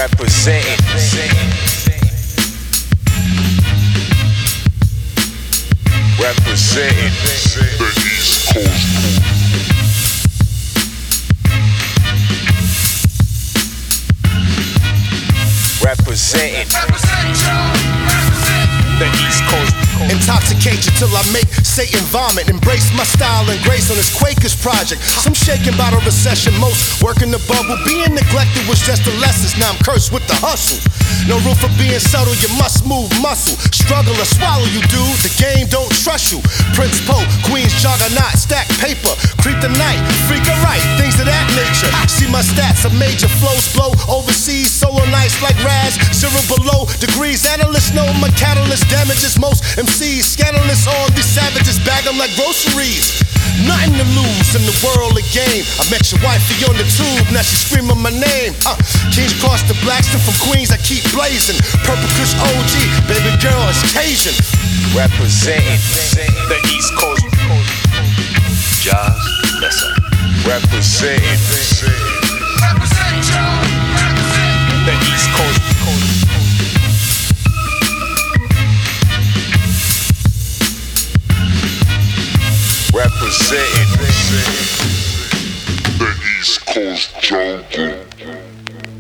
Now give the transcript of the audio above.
Representing. Representing the East Coast. Representing the East Coast. Intoxicate you till I make Satan vomit. Embrace my style and grace on this Quakers project. Some shaking by the recession, most working the bubble. Being neglected was just the lessons, now I'm cursed with the hustle. No room for being subtle, you must move muscle. Struggle or swallow you, dude, the game don't trust you. Prince Poe, Queen's Juggernaut, stack paper. Creep the night, freak a right, things of that nature. See my stats, a major flows blow overseas, solo nights like Raz, zero below degrees. Analysts know my catalyst damages most MCs. Scandalous on these savages, bag them like groceries. Nothing to lose in the world of game. I met your wifey on the tube, now she screaming my name. Kings cross the Blackstone from Queens, I keep blazing. Purple Kush OG, baby girl, it's Cajun. Representing the East Coast. Jazz, listen. Representing the East Coast. Representing the East Coast jungle.